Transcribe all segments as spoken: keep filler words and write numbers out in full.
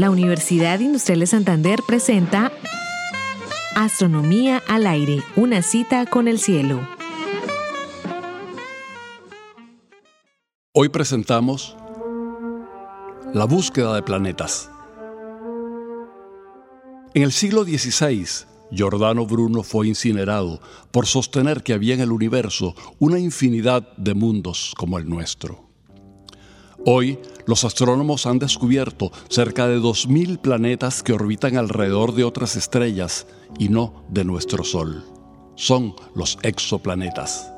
La Universidad Industrial de Santander presenta Astronomía al aire, una cita con el cielo. Hoy presentamos la búsqueda de planetas. En el siglo dieciséis, Giordano Bruno fue incinerado por sostener que había en el universo una infinidad de mundos como el nuestro. Hoy, los astrónomos han descubierto cerca de dos mil planetas que orbitan alrededor de otras estrellas y no de nuestro Sol. Son los exoplanetas.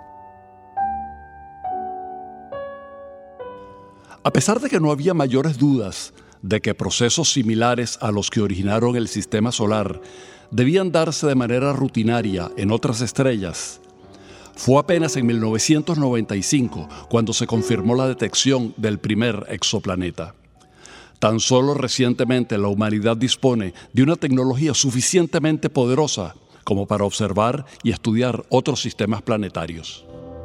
A pesar de que no había mayores dudas de que procesos similares a los que originaron el sistema solar debían darse de manera rutinaria en otras estrellas, fue apenas en mil novecientos noventa y cinco cuando se confirmó la detección del primer exoplaneta. Tan solo recientemente la humanidad dispone de una tecnología suficientemente poderosa como para observar y estudiar otros sistemas planetarios.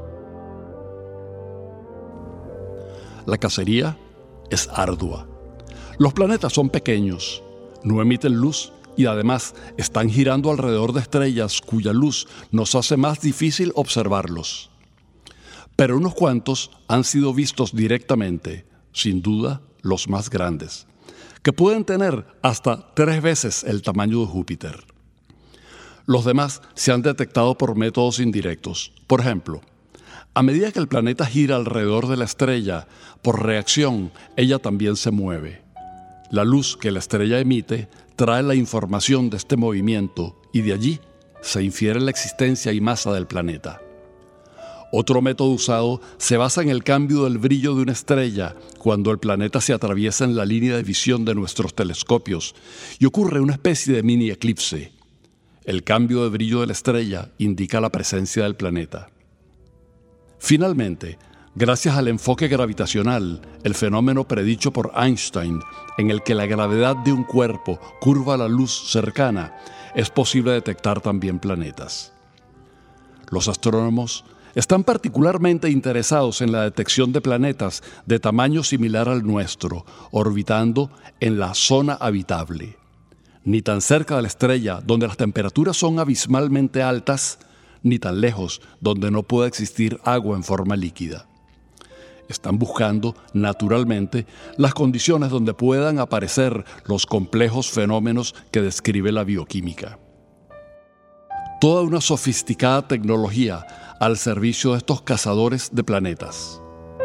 La cacería es ardua. Los planetas son pequeños, no emiten luz y además están girando alrededor de estrellas cuya luz nos hace más difícil observarlos. Pero unos cuantos han sido vistos directamente, sin duda los más grandes, que pueden tener hasta tres veces el tamaño de Júpiter. Los demás se han detectado por métodos indirectos. Por ejemplo, a medida que el planeta gira alrededor de la estrella, por reacción, ella también se mueve. La luz que la estrella emite trae la información de este movimiento y de allí se infiere la existencia y masa del planeta. Otro método usado se basa en el cambio del brillo de una estrella cuando el planeta se atraviesa en la línea de visión de nuestros telescopios y ocurre una especie de mini eclipse. El cambio de brillo de la estrella indica la presencia del planeta. Finalmente, gracias al enfoque gravitacional, el fenómeno predicho por Einstein, en el que la gravedad de un cuerpo curva la luz cercana, es posible detectar también planetas. Los astrónomos están particularmente interesados en la detección de planetas de tamaño similar al nuestro, orbitando en la zona habitable. Ni tan cerca de la estrella, donde las temperaturas son abismalmente altas, ni tan lejos, donde no pueda existir agua en forma líquida. Están buscando, naturalmente, las condiciones donde puedan aparecer los complejos fenómenos que describe la bioquímica. Toda una sofisticada tecnología al servicio de estos cazadores de planetas.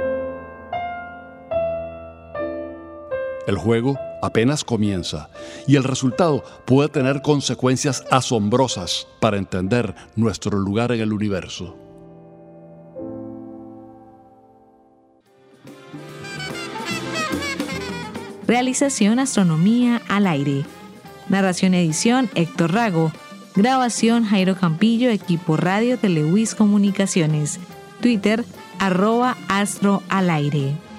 El juego apenas comienza y el resultado puede tener consecuencias asombrosas para entender nuestro lugar en el universo. Realización Astronomía al aire. Narración edición Héctor Rago. Grabación Jairo Campillo, equipo Radio Telewis Comunicaciones. Twitter arroba astro al aire.